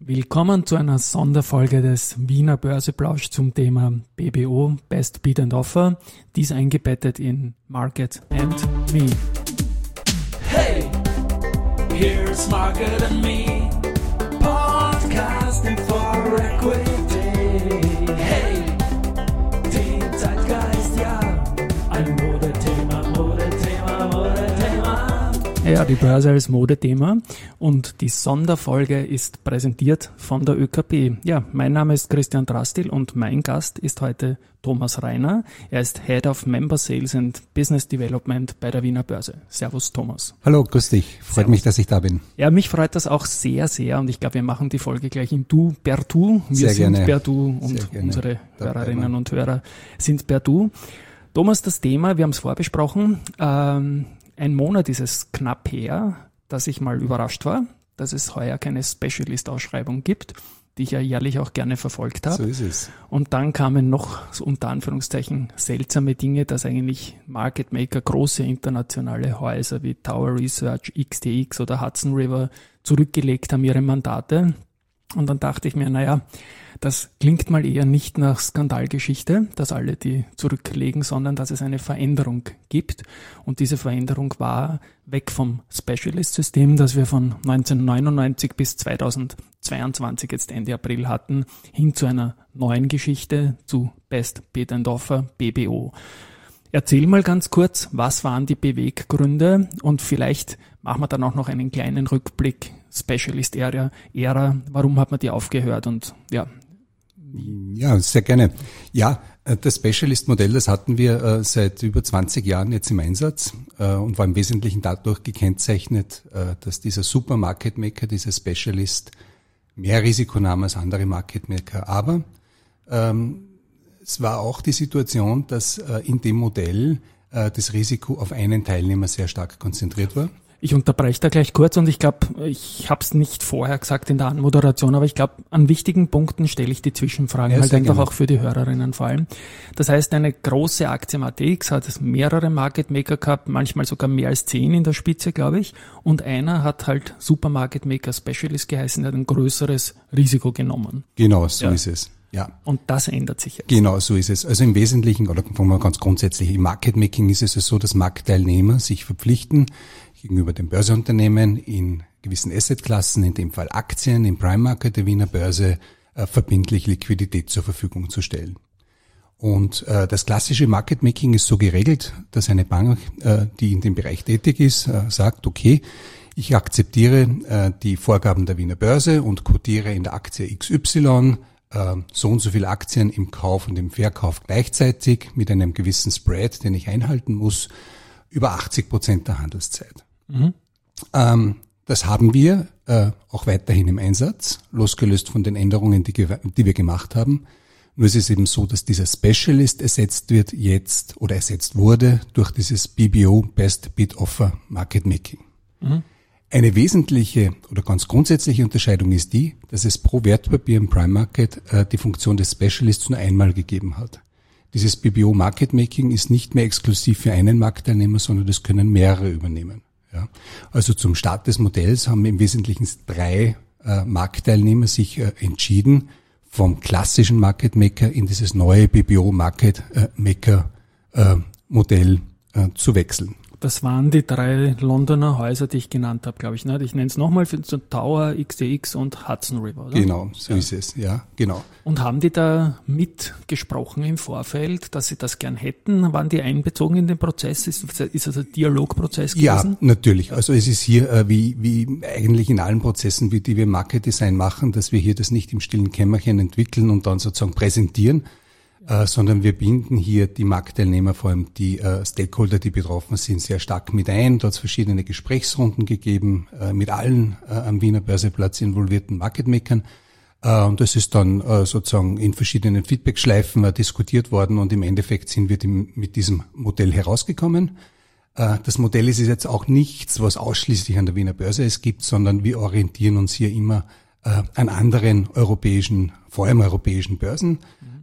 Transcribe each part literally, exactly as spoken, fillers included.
Willkommen zu einer Sonderfolge des Wiener Börseplausch zum Thema B B O, Best Bid and Offer, dies eingebettet in Market and Me. Hey, here's Market and Me, podcasting for equity. Hey, die Zeitgeist, ja, ein Modethema, Modethema, Modethema. Ja, die Börse als Modethema und die Sonderfolge ist präsentiert von der Ö K P. Ja, mein Name ist Christian Drastil und mein Gast ist heute Thomas Reiner. Er ist Head of Member Sales and Business Development bei der Wiener Börse. Servus Thomas. Hallo, grüß dich. Freut Servus. mich, dass ich da bin. Ja, mich freut das auch sehr, sehr und ich glaube, wir machen die Folge gleich in Du, per Du. Wir Sehr sind gerne. per Du und Sehr gerne. unsere Dabei Hörerinnen mal. und Hörer sind per Du. Thomas, das Thema, wir haben es vorbesprochen, ähm, ein Monat ist es knapp her, dass ich mal überrascht war, dass es heuer keine Specialist-Ausschreibung gibt, die ich ja jährlich auch gerne verfolgt habe. So ist es. Und dann kamen noch, so unter Anführungszeichen, seltsame Dinge, dass eigentlich Market Maker, große internationale Häuser wie Tower Research, X T X oder Hudson River zurückgelegt haben ihre Mandate. Und dann dachte ich mir, naja, das klingt mal eher nicht nach Skandalgeschichte, dass alle die zurücklegen, sondern dass es eine Veränderung gibt. Und diese Veränderung war weg vom Specialist-System, das wir von neunzehnhundertneunundneunzig bis zweitausendzweiundzwanzig, jetzt Ende April hatten, hin zu einer neuen Geschichte, zu Best Bid and Offer, B B O. Erzähl mal ganz kurz, was waren die Beweggründe und vielleicht machen wir dann auch noch einen kleinen Rückblick, Specialist Area, Ära, warum hat man die aufgehört und ja. Ja, sehr gerne. Ja, das Specialist-Modell, das hatten wir äh, seit über zwanzig Jahren jetzt im Einsatz äh, und war im Wesentlichen dadurch gekennzeichnet, äh, dass dieser Super Market Maker, dieser Specialist, mehr Risiko nahm als andere Market Maker. Aber ähm, es war auch die Situation, dass äh, in dem Modell äh, das Risiko auf einen Teilnehmer sehr stark konzentriert war. Ich unterbreche da gleich kurz und ich glaube, ich habe es nicht vorher gesagt in der Anmoderation, aber ich glaube, an wichtigen Punkten stelle ich die Zwischenfragen, Ja, halt sehr einfach gerne. auch für die Hörerinnen vor allem. Das heißt, eine große Aktie im A T X hat mehrere Market Maker gehabt, manchmal sogar mehr als zehn in der Spitze, glaube ich. Und einer hat halt Super Market Maker Specialist geheißen, hat ein größeres Risiko genommen. Genau, so Ja. ist es. Ja. Und das ändert sich jetzt. Genau, so ist es. Also im Wesentlichen, oder fangen wir ganz grundsätzlich, im Market Making ist es so, dass Marktteilnehmer sich verpflichten, gegenüber den Börseunternehmen in gewissen Assetklassen, in dem Fall Aktien, im Prime Market der Wiener Börse, äh, verbindlich Liquidität zur Verfügung zu stellen. Und äh, das klassische Market Making ist so geregelt, dass eine Bank, äh, die in dem Bereich tätig ist, äh, sagt, okay, ich akzeptiere äh, die Vorgaben der Wiener Börse und quotiere in der Aktie X Y äh, so und so viele Aktien im Kauf und im Verkauf gleichzeitig mit einem gewissen Spread, den ich einhalten muss, über achtzig Prozent der Handelszeit. Mhm. Ähm, das haben wir äh, auch weiterhin im Einsatz, losgelöst von den Änderungen, die, ge- die wir gemacht haben. Nur ist es eben so, dass dieser Specialist ersetzt wird jetzt oder ersetzt wurde durch dieses B B O, Best Bid Offer Market Making. Mhm. Eine wesentliche oder ganz grundsätzliche Unterscheidung ist die, dass es pro Wertpapier im Prime Market äh, die Funktion des Specialists nur einmal gegeben hat. Dieses B B O Market Making ist nicht mehr exklusiv für einen Marktteilnehmer, sondern das können mehrere übernehmen. Ja. Also zum Start des Modells haben im Wesentlichen drei äh, Marktteilnehmer sich äh, entschieden, vom klassischen Market Maker in dieses neue B B O Market äh, Maker äh, Modell äh, zu wechseln. Das waren die drei Londoner Häuser, die ich genannt habe, glaube ich. Ne? Ich nenne es nochmal, für so Tower, X T X und Hudson River, oder? Genau, so Ja. ist es, ja, genau. Und haben die da mitgesprochen im Vorfeld, dass sie das gern hätten? Waren die einbezogen in den Prozess? Ist, ist das ein Dialogprozess gewesen? Ja, natürlich. Also es ist hier äh, wie, wie eigentlich in allen Prozessen, wie die wir Market Design machen, dass wir hier das nicht im stillen Kämmerchen entwickeln und dann sozusagen präsentieren, äh, sondern wir binden hier die Marktteilnehmer, vor allem die äh, Stakeholder, die betroffen sind, sehr stark mit ein. Dort hat es verschiedene Gesprächsrunden gegeben äh, mit allen äh, am Wiener Börseplatz involvierten Marketmakern. Äh, und das ist dann äh, sozusagen in verschiedenen Feedbackschleifen äh, diskutiert worden und im Endeffekt sind wir dem, mit diesem Modell herausgekommen. Äh, das Modell ist jetzt auch nichts, was ausschließlich an der Wiener Börse es gibt, sondern wir orientieren uns hier immer äh, an anderen europäischen, vor allem europäischen Börsen. Mhm.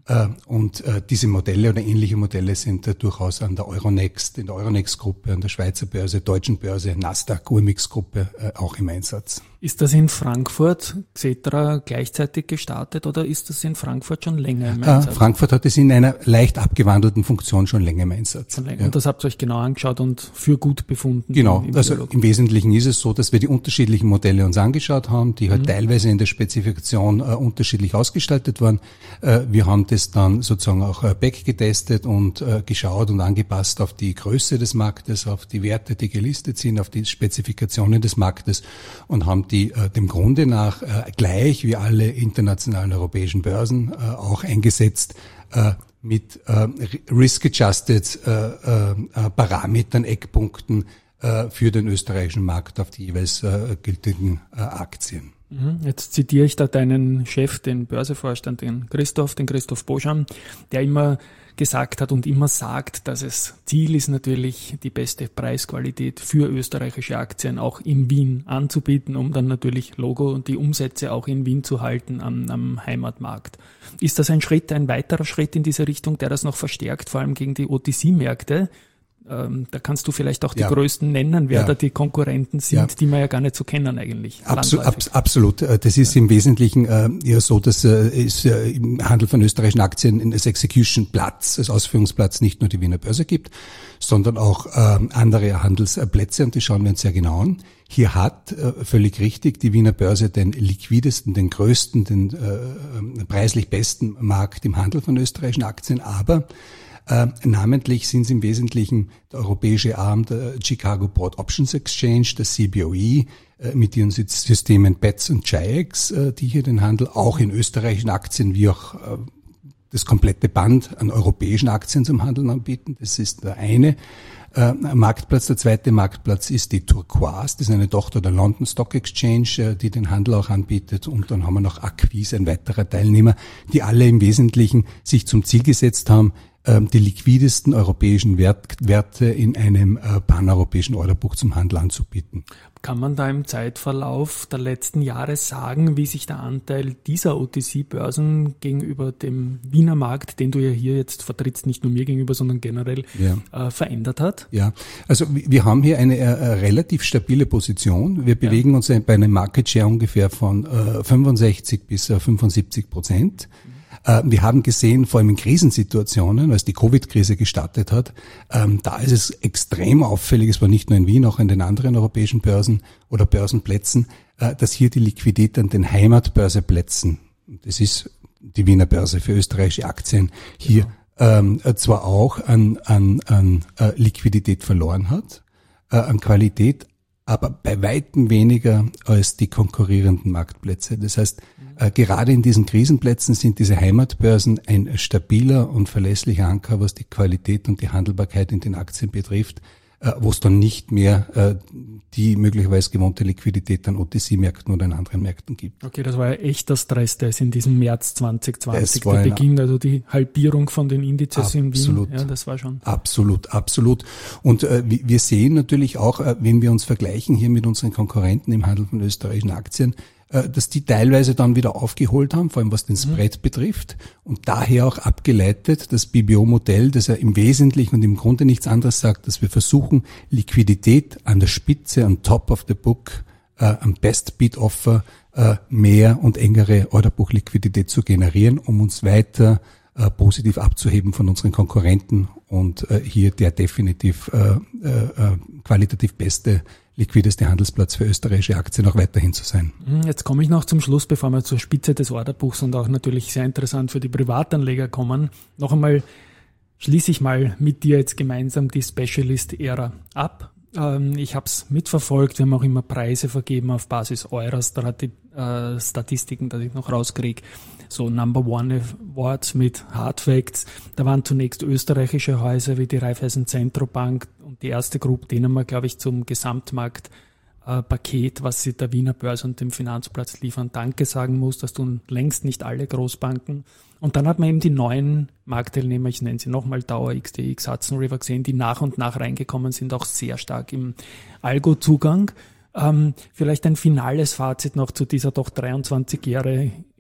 Und diese Modelle oder ähnliche Modelle sind durchaus an der Euronext, in der Euronext-Gruppe, an der Schweizer Börse, Deutschen Börse, Nasdaq, U M X-Gruppe auch im Einsatz. Ist das in Frankfurt Xetra gleichzeitig gestartet oder ist das in Frankfurt schon länger im Einsatz? Frankfurt hat es in einer leicht abgewandelten Funktion schon länger im Einsatz. Schon länger. Ja. Und das habt ihr euch genau angeschaut und für gut befunden? Genau, im, im also Dialog. Im Wesentlichen ist es so, dass wir die unterschiedlichen Modelle uns angeschaut haben, die halt mhm. teilweise in der Spezifikation äh, unterschiedlich ausgestaltet waren. Äh, wir haben das dann sozusagen auch äh, backgetestet und äh, geschaut und angepasst auf die Größe des Marktes, auf die Werte, die gelistet sind, auf die Spezifikationen des Marktes und haben die äh, dem Grunde nach äh, gleich wie alle internationalen europäischen Börsen äh, auch eingesetzt äh, mit äh, risk-adjusted äh, äh, Parametern, Eckpunkten äh, für den österreichischen Markt auf die jeweils äh, gültigen äh, Aktien. Jetzt zitiere ich da deinen Chef, den Börsevorstand, den Christoph, den Christoph Boscham, der immer gesagt hat und immer sagt, dass es Ziel ist natürlich, die beste Preisqualität für österreichische Aktien auch in Wien anzubieten, um dann natürlich Logo und die Umsätze auch in Wien zu halten am, am Heimatmarkt. Ist das ein Schritt, ein weiterer Schritt in diese Richtung, der das noch verstärkt, vor allem gegen die O T C-Märkte? Ähm, da kannst du vielleicht auch die ja. größten nennen, wer ja. da die Konkurrenten sind, ja. die wir ja gar nicht so kennen eigentlich. Absolut, ab, absolut. Das ist ja. im Wesentlichen äh, ja so, dass äh, es äh, im Handel von österreichischen Aktien als Execution-Platz, als Ausführungsplatz nicht nur die Wiener Börse gibt, sondern auch äh, andere Handelsplätze und die schauen wir uns sehr genau an. Hier hat äh, völlig richtig die Wiener Börse den liquidesten, den größten, den äh, preislich besten Markt im Handel von österreichischen Aktien, aber Äh, namentlich sind es im Wesentlichen der europäische Arm der Chicago Board Options Exchange, der C B O E, äh, mit ihren Systemen B E T S und G I E X, äh, die hier den Handel auch in österreichischen Aktien wie auch äh, das komplette Band an europäischen Aktien zum Handeln anbieten. Das ist der eine äh, Marktplatz. Der zweite Marktplatz ist die Turquoise, das ist eine Tochter der London Stock Exchange, äh, die den Handel auch anbietet. Und dann haben wir noch Acquis, ein weiterer Teilnehmer, die alle im Wesentlichen sich zum Ziel gesetzt haben, die liquidesten europäischen Wert, Werte in einem äh, paneuropäischen Orderbuch zum Handel anzubieten. Kann man da im Zeitverlauf der letzten Jahre sagen, wie sich der Anteil dieser O T C-Börsen gegenüber dem Wiener Markt, den du ja hier jetzt vertrittst, nicht nur mir gegenüber, sondern generell ja. äh, verändert hat? Ja, also wir haben hier eine äh, relativ stabile Position. Wir bewegen ja. uns bei einem Market Share ungefähr von äh, fünfundsechzig bis äh, fünfundsiebzig Prozent. Wir haben gesehen, vor allem in Krisensituationen, als die Covid-Krise gestartet hat, da ist es extrem auffällig, es war nicht nur in Wien, auch in den anderen europäischen Börsen oder Börsenplätzen, dass hier die Liquidität an den Heimatbörseplätzen, das ist die Wiener Börse für österreichische Aktien, hier ähm, zwar auch an, an, an Liquidität verloren hat, äh, an Qualität, aber bei weitem weniger als die konkurrierenden Marktplätze. Das heißt, äh, gerade in diesen Krisenplätzen sind diese Heimatbörsen ein stabiler und verlässlicher Anker, was die Qualität und die Handelbarkeit in den Aktien betrifft, äh, wo es dann nicht mehr äh, die möglicherweise gewohnte Liquidität an O T C-Märkten oder in anderen Märkten gibt. Okay, das war ja echt der Stress-Test in diesem März zwanzig zwanzig, der Beginn, also die Halbierung von den Indizes in Wien. Ja, das war schon. Absolut, absolut. Und äh, wir sehen natürlich auch, äh, wenn wir uns vergleichen hier mit unseren Konkurrenten im Handel von österreichischen Aktien, äh, dass die teilweise dann wieder aufgeholt haben, vor allem was den Spread mhm. betrifft. Und daher auch abgeleitet das B B O-Modell, das ja im Wesentlichen und im Grunde nichts anderes sagt, dass wir versuchen, Liquidität an der Spitze, on top of the book, äh, am Best Bid Offer, äh, mehr und engere Orderbuchliquidität zu generieren, um uns weiter äh, positiv abzuheben von unseren Konkurrenten und äh, hier der definitiv äh, äh, qualitativ beste, liquideste Handelsplatz für österreichische Aktien auch weiterhin zu sein. Jetzt komme ich noch zum Schluss, bevor wir zur Spitze des Orderbuchs und auch natürlich sehr interessant für die Privatanleger kommen. Noch einmal schließe ich mal mit dir jetzt gemeinsam die Specialist-Ära ab. Ich habe es mitverfolgt, wir haben auch immer Preise vergeben auf Basis Euros, da hat die äh, Statistiken, dass ich noch rauskriege, so Number One Awards mit Hard Facts. Da waren zunächst österreichische Häuser wie die Raiffeisen Zentrobank und die erste Group, denen wir, glaube ich, zum Gesamtmarkt äh, Paket, was sie der Wiener Börse und dem Finanzplatz liefern, Danke sagen muss. Das tun längst nicht alle Großbanken. Und dann hat man eben die neuen Marktteilnehmer, ich nenne sie nochmal Tower, X T X, Hudson River gesehen, die nach und nach reingekommen sind, auch sehr stark im Algo-Zugang. Ähm, vielleicht ein finales Fazit noch zu dieser doch dreiundzwanzig Jahre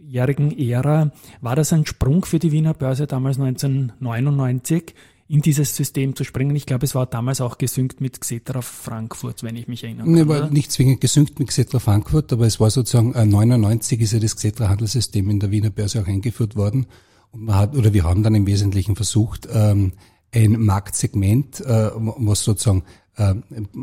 zwanzigjährigen Ära, war das ein Sprung für die Wiener Börse damals neunzehnhundertneunundneunzig, in dieses System zu springen? Ich glaube, es war damals auch gesynkt mit Xetra Frankfurt, wenn ich mich erinnere. Ne, war nicht zwingend gesynkt mit Xetra Frankfurt, aber es war sozusagen, äh, neunundneunzig ist ja das Xetra-Handelssystem in der Wiener Börse auch eingeführt worden. Und man hat, oder wir haben dann im Wesentlichen versucht, ähm, ein Marktsegment, äh, was sozusagen äh,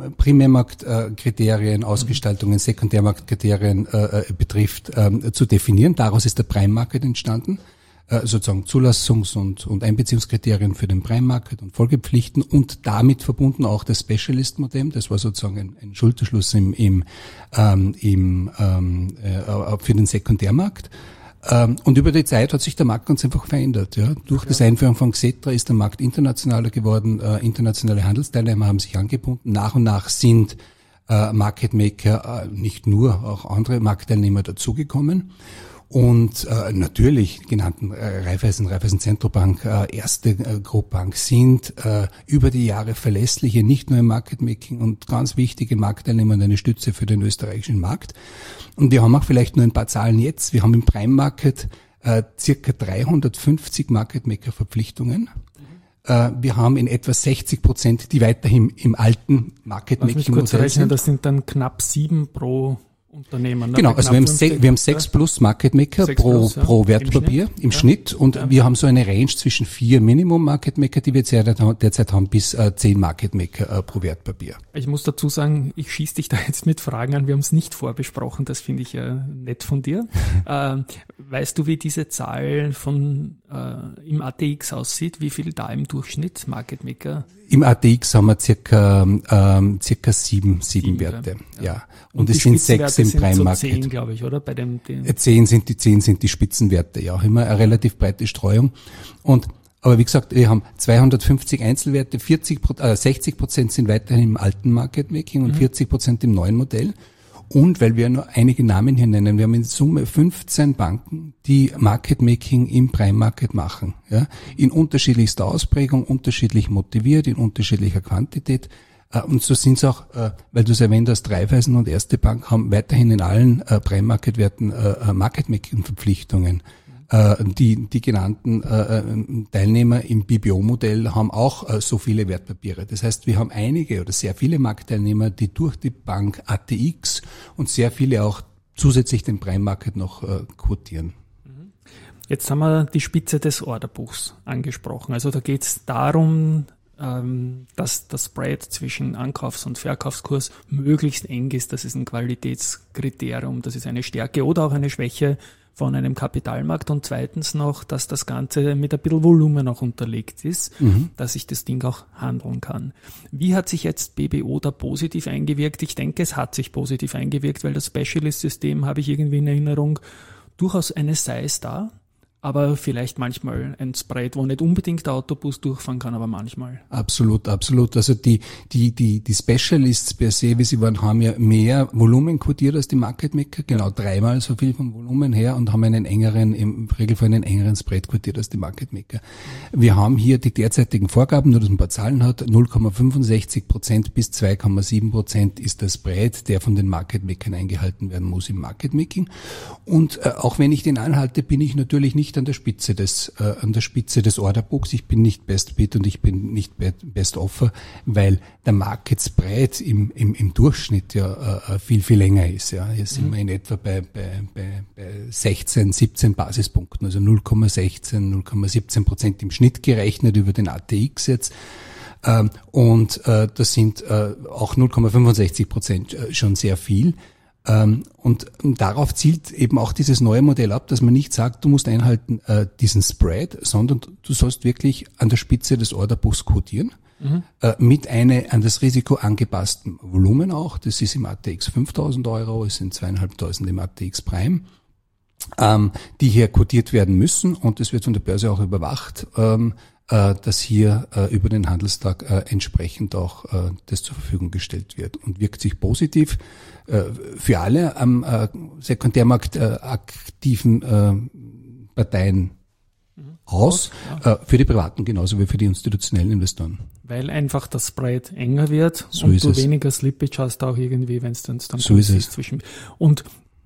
Primärmarktkriterien, Ausgestaltungen, Sekundärmarktkriterien äh, betrifft, äh, zu definieren. Daraus ist der Prime Market entstanden. Sozusagen Zulassungs- und, und Einbeziehungskriterien für den Prime Market und Folgepflichten und damit verbunden auch das Specialist-Modell. Das war sozusagen ein, ein Schulterschluss im, im, ähm, im, ähm, äh, für den Sekundärmarkt. Ähm, und über die Zeit hat sich der Markt ganz einfach verändert. Ja. Durch ja. das Einführen von Xetra ist der Markt internationaler geworden. Äh, internationale Handelsteilnehmer haben sich angebunden. Nach und nach sind äh, Market Maker, äh, nicht nur, auch andere Marktteilnehmer dazugekommen. Und äh, natürlich die genannten äh, Raiffeisen, Raiffeisen Zentrobank, äh, erste äh, Groupbank sind äh, über die Jahre verlässliche, nicht nur im Market Making und ganz wichtige Marktteilnehmer und eine Stütze für den österreichischen Markt. Und wir haben auch vielleicht nur ein paar Zahlen jetzt. Wir haben im Prime Market äh, circa dreihundertfünfzig Market Maker Verpflichtungen. Mhm. Äh, wir haben in etwa sechzig Prozent, die weiterhin im alten Market Making Modell sind. Das sind dann knapp sieben pro Unternehmen. Genau, also wir haben, se- wir haben sechs plus Market Maker sechs pro, plus, ja. pro Wertpapier im Schnitt, im ja. Schnitt und ja. wir haben so eine Range zwischen vier Minimum Market Maker, die wir derzeit haben, bis äh, zehn Market Maker äh, pro Wertpapier. Ich muss dazu sagen, ich schieße dich da jetzt mit Fragen an, wir haben es nicht vorbesprochen, das finde ich äh, nett von dir. äh, weißt du, wie diese Zahl von äh, im A T X aussieht, wie viel da im Durchschnitt Market Maker? Im A T X haben wir circa, ähm, circa sieben, sieben Werte, ja. ja. Und, und es sind sechs im Prime Market. So zehn, glaube ich, oder? Bei dem, den zehn sind die, zehn sind die Spitzenwerte, ja. Immer eine relativ breite Streuung. Und, aber wie gesagt, wir haben zweihundertfünfzig Einzelwerte, vierzig, äh, sechzig Prozent sind weiterhin im alten Market Making und mhm. vierzig Prozent im neuen Modell. Und weil wir nur einige Namen hier nennen, wir haben in Summe fünfzehn Banken, die Market Making im Prime Market machen, ja, in unterschiedlichster Ausprägung, unterschiedlich motiviert, in unterschiedlicher Quantität. Und so sind es auch, weil du es erwähnt hast, Raiffeisen und Erste Bank haben weiterhin in allen Prime Market Werten Market Making Verpflichtungen. Die, die genannten Teilnehmer im B B O-Modell haben auch so viele Wertpapiere. Das heißt, wir haben einige oder sehr viele Marktteilnehmer, die durch die Bank A T X und sehr viele auch zusätzlich den Prime Market noch quotieren. Jetzt haben wir die Spitze des Orderbuchs angesprochen. Also da geht es darum, dass das Spread zwischen Ankaufs- und Verkaufskurs möglichst eng ist. Das ist ein Qualitätskriterium, das ist eine Stärke oder auch eine Schwäche von einem Kapitalmarkt. Und zweitens noch, dass das Ganze mit ein bisschen Volumen auch unterlegt ist, mhm. dass ich das Ding auch handeln kann. Wie hat sich jetzt B B O da positiv eingewirkt? Ich denke, es hat sich positiv eingewirkt, weil das Specialist-System, habe ich irgendwie in Erinnerung, durchaus eine Size da, aber vielleicht manchmal ein Spread, wo nicht unbedingt der Autobus durchfahren kann, aber manchmal. Absolut, absolut. Also die, die, die, die Specialists per se, wie sie waren, haben ja mehr Volumen quotiert als die Market Maker, genau dreimal so viel vom Volumen her und haben einen engeren, im Regelfall einen engeren Spread quotiert als die Market Maker. Wir haben hier die derzeitigen Vorgaben, nur dass man ein paar Zahlen hat, null Komma fünfundsechzig Prozent bis zwei Komma sieben Prozent ist der Spread, der von den Market Makern eingehalten werden muss im Market Making. Und äh, auch wenn ich den anhalte, bin ich natürlich nicht an der Spitze des äh, an der Spitze des Orderbooks. Ich bin nicht Best Bid und ich bin nicht Best Offer, weil der Market Spread im im, im Durchschnitt ja äh, viel viel länger ist. Ja, hier sind mhm. wir in etwa bei bei bei, bei sechzehn, siebzehn Basispunkten, also null Komma sechzehn, null Komma siebzehn Prozent im Schnitt gerechnet über den A T X jetzt. Ähm, und äh, das sind äh, auch null Komma fünfundsechzig Prozent äh, schon sehr viel. Und darauf zielt eben auch dieses neue Modell ab, dass man nicht sagt, du musst einhalten äh, diesen Spread, sondern du sollst wirklich an der Spitze des Orderbuchs quotieren, mhm. äh, mit einem an das Risiko angepassten Volumen auch. Das ist im A T X fünftausend Euro, es sind zweieinhalbtausend im A T X Prime, ähm, die hier quotiert werden müssen und es wird von der Börse auch überwacht, ähm, äh, dass hier äh, über den Handelstag äh, entsprechend auch äh, das zur Verfügung gestellt wird und wirkt sich positiv für alle am äh, Sekundärmarkt äh, aktiven äh, Parteien mhm. aus, ja. äh, für die Privaten genauso wie für die institutionellen Investoren. Weil einfach das Spread enger wird so und ist du es. weniger Slippage hast auch irgendwie, wenn es dann, dann so ist es. zwischen. Und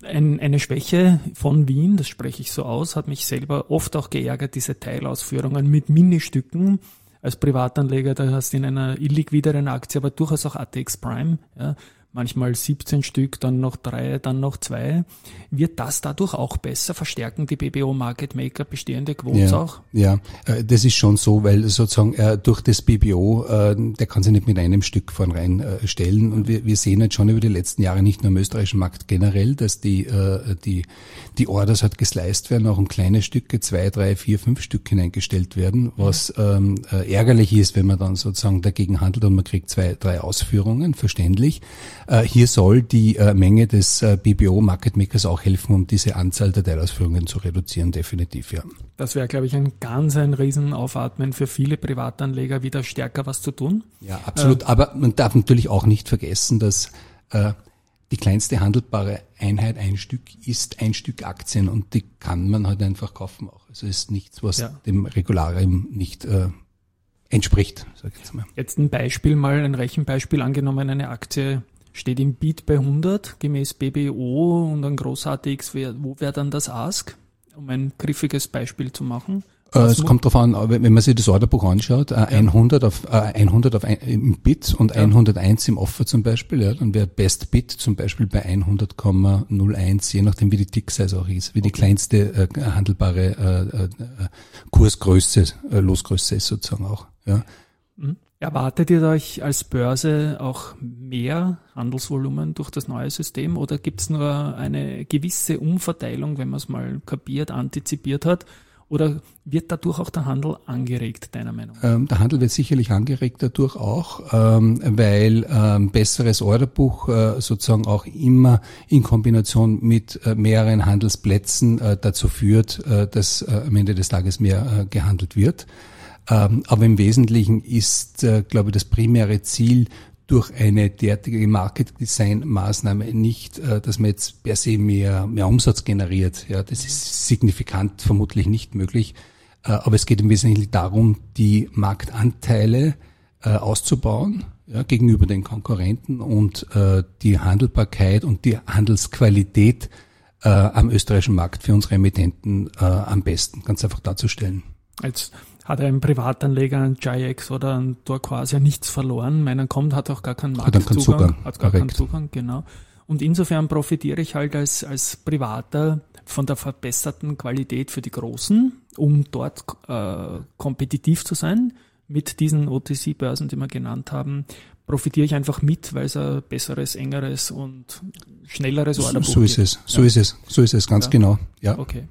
Ein, eine Schwäche von Wien, das spreche ich so aus, hat mich selber oft auch geärgert, diese Teilausführungen mit Ministücken. Als Privatanleger, da hast du in einer illiquideren Aktie, aber durchaus auch A T X Prime, ja, manchmal siebzehn Stück, dann noch drei, dann noch zwei. Wird das dadurch auch besser? Verstärken die B B O Market Maker bestehende Quotes ja, auch? Ja, das ist schon so, weil sozusagen durch das B B O, der kann sich nicht mit einem Stück vornherein stellen. Und wir, wir sehen jetzt schon über die letzten Jahre, nicht nur im österreichischen Markt generell, dass die, die, die Orders halt gesliced werden, auch in kleine Stücke, zwei, drei, vier, fünf Stück hineingestellt werden, was ähm, ärgerlich ist, wenn man dann sozusagen dagegen handelt und man kriegt zwei, drei Ausführungen, verständlich. Hier soll die Menge des B B O Market Makers auch helfen, um diese Anzahl der Teilausführungen zu reduzieren, definitiv, ja. Das wäre, glaube ich, ein ganz ein Riesenaufatmen für viele Privatanleger, wieder stärker was zu tun. Ja, absolut. Äh, Aber man darf natürlich auch nicht vergessen, dass äh, die kleinste handelbare Einheit ein Stück ist ein Stück Aktien und die kann man halt einfach kaufen auch. Also ist nichts, was ja. dem Regularium nicht äh, entspricht, sag ich jetzt mal. Jetzt ein Beispiel mal, ein Rechenbeispiel, angenommen eine Aktie steht im Bid bei hundert, gemäß B B O und ein großer A T X, wär, wo wäre dann das Ask, um ein griffiges Beispiel zu machen? Äh, es kommt darauf an, wenn man sich das Orderbuch anschaut, äh, ja. hundert auf, äh, hundert auf ein, im Bid und ja. hunderteins im Offer zum Beispiel, ja, dann wäre Best Bid zum Beispiel bei hundert Komma null eins, je nachdem wie die Tick-Size auch ist, wie okay. die kleinste äh, handelbare äh, äh, Kursgröße, äh, Losgröße ist sozusagen auch, ja. Mhm. Erwartet ihr euch als Börse auch mehr Handelsvolumen durch das neue System oder gibt es nur eine gewisse Umverteilung, wenn man es mal kapiert, antizipiert hat? Oder wird dadurch auch der Handel angeregt, deiner Meinung nach? Ähm, der Handel wird sicherlich angeregt dadurch auch, ähm, weil ähm, besseres Orderbuch äh, sozusagen auch immer in Kombination mit äh, mehreren Handelsplätzen äh, dazu führt, äh, dass äh, am Ende des Tages mehr äh, gehandelt wird. Ähm, aber im Wesentlichen ist, äh, glaube ich, das primäre Ziel durch eine derartige Market-Design-Maßnahme nicht, äh, dass man jetzt per se mehr, mehr Umsatz generiert. Ja, das ist signifikant vermutlich nicht möglich. Äh, aber es geht im Wesentlichen darum, die Marktanteile äh, auszubauen, ja, gegenüber den Konkurrenten und äh, die Handelbarkeit und die Handelsqualität äh, am österreichischen Markt für unsere Emittenten äh, am besten ganz einfach darzustellen. Jetzt hat ein Privatanleger, ein G I X oder ein Turquoise ja nichts verloren. Meinen kommt, hat auch gar keinen Marktzugang. Hat keinen Zugang. Hat gar Korrekt. keinen Zugang, genau. Und insofern profitiere ich halt als, als Privater von der verbesserten Qualität für die Großen, um dort äh, kompetitiv zu sein. Mit diesen O T C-Börsen, die wir genannt haben, profitiere ich einfach mit, weil es ein besseres, engeres und schnelleres Orderbuch gibt. So ist es, so ja. ist es, so ist es, ganz ja. genau. Ja. Okay.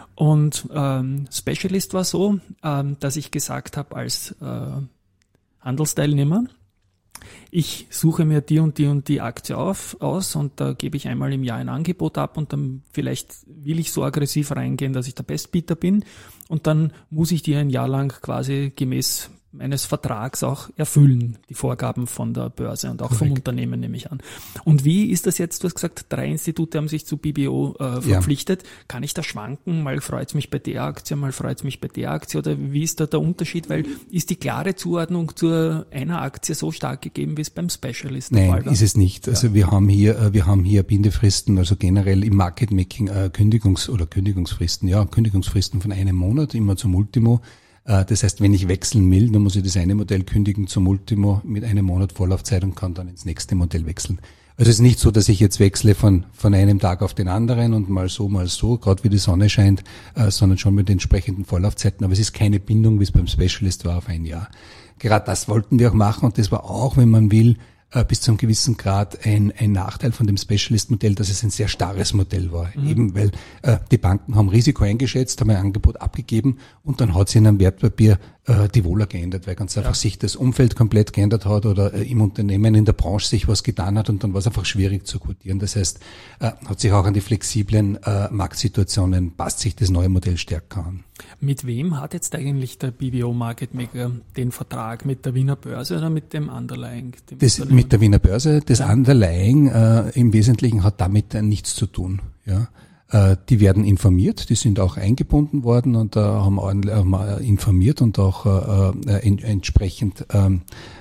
Und ähm, Specialist war so, ähm, dass ich gesagt habe als äh, Handelsteilnehmer, ich suche mir die und die und die Aktie auf, aus und da gebe ich einmal im Jahr ein Angebot ab und dann vielleicht will ich so aggressiv reingehen, dass ich der Bestbieter bin und dann muss ich die ein Jahr lang quasi gemäß meines Vertrags auch erfüllen, die Vorgaben von der Börse und auch Korrekt. vom Unternehmen, nehme ich an. Und wie ist das jetzt? Du hast gesagt, drei Institute haben sich zu B B O äh, verpflichtet. Ja. Kann ich da schwanken? Mal freut es mich bei der Aktie, mal freut es mich bei der Aktie oder wie ist da der Unterschied? Weil ist die klare Zuordnung zu einer Aktie so stark gegeben, wie es beim Specialist der Fall war? Nein, ist es nicht. Also ja. wir haben hier, wir haben hier Bindefristen, also generell im Market Making äh, Kündigungs- oder Kündigungsfristen, ja, Kündigungsfristen von einem Monat, immer zum Ultimo. Das heißt, wenn ich wechseln will, dann muss ich das eine Modell kündigen zum Ultimo mit einem Monat Vorlaufzeit und kann dann ins nächste Modell wechseln. Also es ist nicht so, dass ich jetzt wechsle von von einem Tag auf den anderen und mal so, mal so, gerade wie die Sonne scheint, äh, sondern schon mit entsprechenden Vorlaufzeiten. Aber es ist keine Bindung, wie es beim Specialist war, auf ein Jahr. Gerade das wollten wir auch machen und das war auch, wenn man will, äh, bis zu einem gewissen Grad ein, ein Nachteil von dem Specialist-Modell, dass es ein sehr starres Modell war. Mhm. Eben weil äh, die Banken haben Risiko eingeschätzt, haben ein Angebot abgegeben und dann hat sich in einem Wertpapier äh, die Vola geändert, weil ganz einfach ja. sich das Umfeld komplett geändert hat oder äh, im Unternehmen, in der Branche sich was getan hat und dann war es einfach schwierig zu quotieren. Das heißt, äh, hat sich auch an die flexiblen äh, Marktsituationen, passt sich das neue Modell stärker an. Mit wem hat jetzt eigentlich der B B O Market Maker den Vertrag? Mit der Wiener Börse oder mit dem Underlying? Dem das, mit der Wiener Börse. Das ja. Underlying äh, im Wesentlichen hat damit äh, nichts zu tun. Ja, äh, die werden informiert, die sind auch eingebunden worden und äh, haben, haben informiert und auch äh, äh, entsprechend ähm,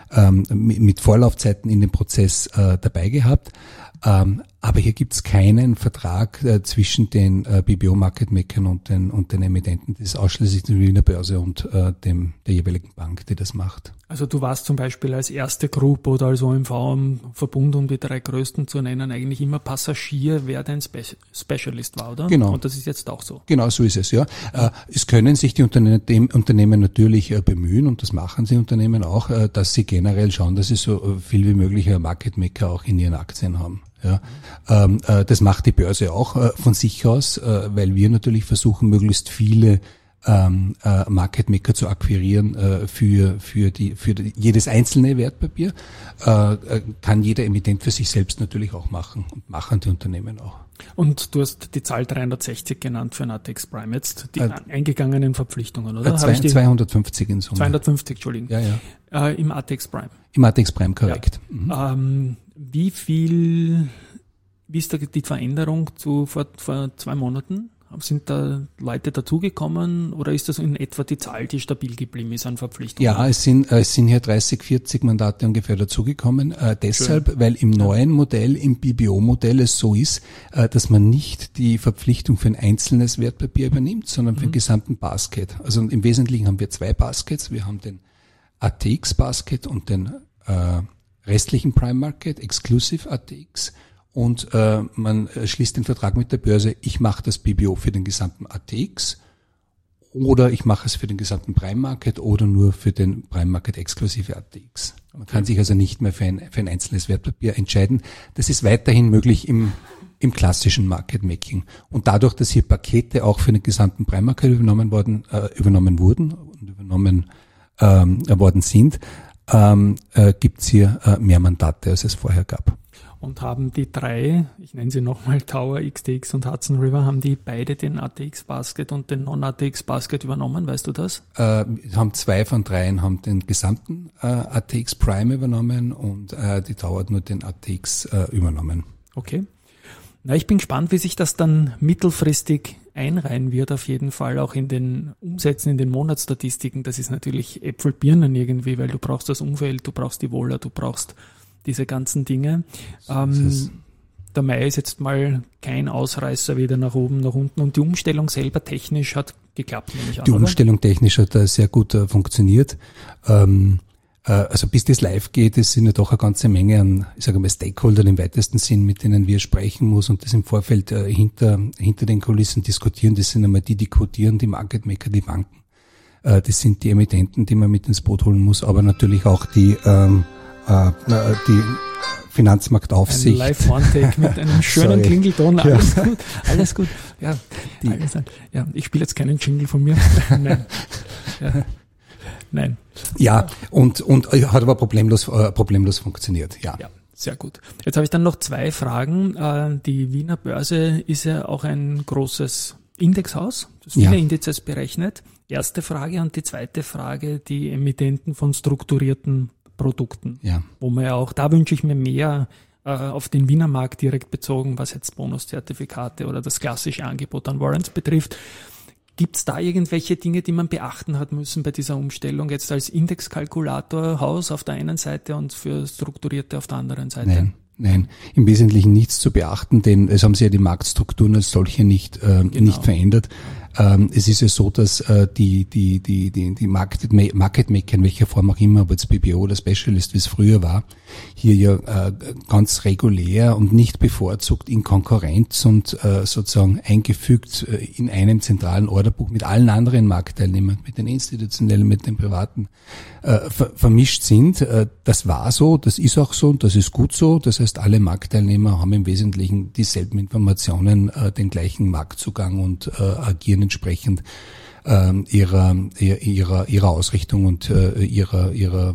ähm, mit Vorlaufzeiten in dem Prozess äh, dabei gehabt. Ähm, aber hier gibt's keinen Vertrag äh, zwischen den äh, B B O-Market-Makern und den, und den Emittenten. Das ist ausschließlich die Wiener Börse und äh, dem der jeweiligen Bank, die das macht. Also du warst zum Beispiel als erste Group oder als O M V im Verbund, um die drei größten zu nennen, eigentlich immer Passagier, wer dein Spe- Specialist war, oder? Genau. Und das ist jetzt auch so. Genau, so ist es, ja. Äh, es können sich die Unterne- dem Unternehmen natürlich äh, bemühen, und das machen sie Unternehmen auch, äh, dass sie generell schauen, dass sie so äh, viel wie möglich äh, Market Maker auch in ihren Aktien haben. Ja, ähm, äh, das macht die Börse auch äh, von sich aus, äh, weil wir natürlich versuchen, möglichst viele ähm, äh, Market Maker zu akquirieren äh, für für die für die, jedes einzelne Wertpapier. Äh, äh, kann jeder Emittent für sich selbst natürlich auch machen und machen die Unternehmen auch. Und du hast die Zahl dreihundertsechzig genannt für A T X Prime jetzt, die Äh, eingegangenen Verpflichtungen, oder? Äh, zwei, Habe ich die, zweihundertfünfzig in Summe. zweihundertfünfzig, Entschuldigung. Ja, ja. Äh, Im A T X Prime. Im A T X Prime, korrekt. Ja. Mhm. Ähm, wie viel, wie ist da die Veränderung zu vor, vor zwei Monaten? Sind da Leute dazugekommen oder ist das in etwa die Zahl, die stabil geblieben ist an Verpflichtungen? Ja, es sind, äh, es sind hier dreißig, vierzig Mandate ungefähr dazugekommen. Äh, deshalb, Schön. weil im neuen Modell, im B B O-Modell es so ist, äh, dass man nicht die Verpflichtung für ein einzelnes Wertpapier übernimmt, sondern für Mhm. den gesamten Basket. Also im Wesentlichen haben wir zwei Baskets. Wir haben den A T X-Basket und den äh, restlichen Prime Market, Exclusive A T X. Und äh, man äh, schließt den Vertrag mit der Börse, ich mache das B B O für den gesamten A T X oder ich mache es für den gesamten Prime Market oder nur für den Prime Market exklusive A T X. Man kann sich also nicht mehr für ein, für ein einzelnes Wertpapier entscheiden. Das ist weiterhin möglich im, im klassischen Market Making. Und dadurch, dass hier Pakete auch für den gesamten Prime Market übernommen worden, äh, übernommen wurden und übernommen ähm, worden sind, ähm, äh, gibt es hier äh, mehr Mandate, als es vorher gab. Und haben die drei, ich nenne sie nochmal Tower, X T X und Hudson River, haben die beide den A T X Basket und den Non-A T X Basket übernommen, weißt du das? Äh, haben zwei von dreien haben den gesamten äh, A T X Prime übernommen und äh, die Tower hat nur den A T X äh, übernommen. Okay. Na, ich bin gespannt, wie sich das dann mittelfristig einreihen wird, auf jeden Fall auch in den Umsätzen, in den Monatsstatistiken. Das ist natürlich Äpfel-Birnen irgendwie, weil du brauchst das Umfeld, du brauchst die Wohler, du brauchst diese ganzen Dinge. So ähm, der Mai ist jetzt mal kein Ausreißer weder nach oben noch unten und die Umstellung selber technisch hat geklappt, nehme ich an, Die oder? Umstellung technisch hat äh, sehr gut äh, funktioniert. Ähm, äh, also bis das live geht, es sind ja doch eine ganze Menge an, ich sage mal, Stakeholdern im weitesten Sinn, mit denen wir sprechen muss und das im Vorfeld äh, hinter, hinter den Kulissen diskutieren. Das sind einmal die, die codieren, die Market Maker, die Banken. Äh, das sind die Emittenten, die man mit ins Boot holen muss, aber natürlich auch die ähm, die Finanzmarktaufsicht. Ein Live-One-Take mit einem schönen Sorry. Klingelton. Alles Ja. gut, alles gut. Ja, Die- alles, ja ich spiele jetzt keinen Jingle von mir. Nein. Ja. Nein. Ja, und, und äh, hat aber problemlos, äh, problemlos funktioniert, ja. Ja, sehr gut. Jetzt habe ich dann noch zwei Fragen. Äh, Die Wiener Börse ist ja auch ein großes Indexhaus, das viele Ja. Indizes berechnet. Erste Frage und die zweite Frage, die Emittenten von strukturierten Produkten. Ja. Wo man ja auch, da wünsche ich mir mehr äh, auf den Wiener Markt direkt bezogen, was jetzt Bonuszertifikate oder das klassische Angebot an Warrants betrifft. Gibt es da irgendwelche Dinge, die man beachten hat müssen bei dieser Umstellung, jetzt als Indexkalkulatorhaus auf der einen Seite und für Strukturierte auf der anderen Seite? Nein, nein, im Wesentlichen nichts zu beachten, denn es haben sich ja die Marktstrukturen als solche nicht, äh, Genau. nicht verändert. Ähm, es ist ja so, dass äh, die, die, die, die, die Market, Market Maker, in welcher Form auch immer, ob jetzt B B O oder Specialist, wie es früher war, hier ja äh, ganz regulär und nicht bevorzugt in Konkurrenz und äh, sozusagen eingefügt äh, in einem zentralen Orderbuch mit allen anderen Marktteilnehmern, mit den institutionellen, mit den privaten, äh, ver vermischt sind. Äh, das war so, das ist auch so und das ist gut so. Das heißt, alle Marktteilnehmer haben im Wesentlichen dieselben Informationen, äh, den gleichen Marktzugang und äh, agieren entsprechend äh, ihrer, ihrer, ihrer Ausrichtung und äh, ihrer, ihrer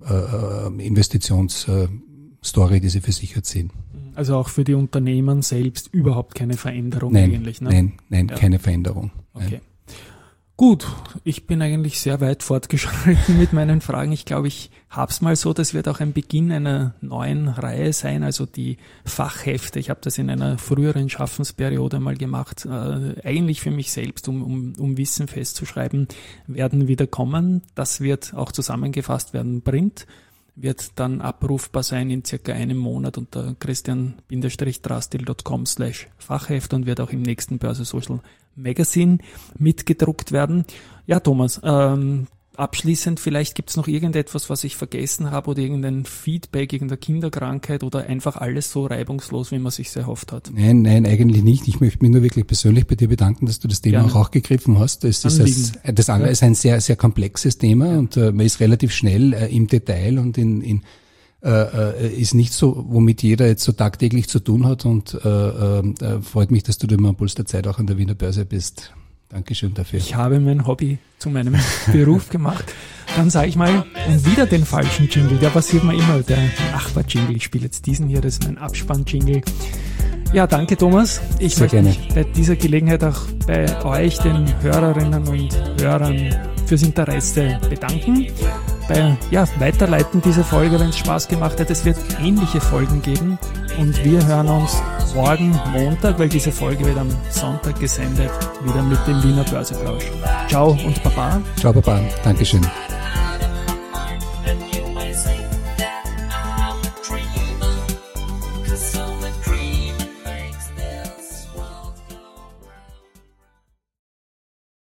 äh, Investitionsstory, die sie versichert sehen. Also auch für die Unternehmen selbst überhaupt keine Veränderung Nein, eigentlich. Ne? nein, nein, Ja. keine Veränderung. Nein. Okay. Gut, ich bin eigentlich sehr weit fortgeschritten mit meinen Fragen. Ich glaube, ich hab's mal so, das wird auch ein Beginn einer neuen Reihe sein, also die Fachhefte. Ich habe das in einer früheren Schaffensperiode mal gemacht, äh, eigentlich für mich selbst, um, um, um Wissen festzuschreiben, werden wieder kommen. Das wird auch zusammengefasst werden, Print. wird dann abrufbar sein in circa einem Monat unter christian-drastil.com slash Fachheft und wird auch im nächsten Börse Social Magazine mitgedruckt werden. Ja, Thomas, ähm, abschließend, vielleicht gibt es noch irgendetwas, was ich vergessen habe oder irgendein Feedback, irgendeine Kinderkrankheit oder einfach alles so reibungslos, wie man sich erhofft hat? Nein, nein, eigentlich nicht. Ich möchte mich nur wirklich persönlich bei dir bedanken, dass du das Thema Gerne. auch aufgegriffen hast. Das, ist das, das andere ist ein sehr, sehr komplexes Thema und äh, man ist relativ schnell äh, im Detail und in, in äh, ist nicht so, womit jeder jetzt so tagtäglich zu tun hat und äh, äh, freut mich, dass du immer am Puls der Zeit auch an der Wiener Börse bist. Dankeschön dafür. Ich habe mein Hobby zu meinem Beruf gemacht. Dann sage ich mal, und wieder den falschen Jingle. Der passiert mir immer, der Nachbar-Jingle. Ich spiele jetzt diesen hier, das ist mein Abspann-Jingle. Ja, danke Thomas. Ich Sehr möchte gerne. mich bei dieser Gelegenheit auch bei euch, den Hörerinnen und Hörern, fürs Interesse bedanken. Bei ja, Weiterleiten dieser Folge, wenn es Spaß gemacht hat. Es wird ähnliche Folgen geben und wir hören uns morgen Montag, weil diese Folge wird am Sonntag gesendet, wieder mit dem Wiener Börseplausch. Ciao und Baba. Ciao, Baba. Dankeschön.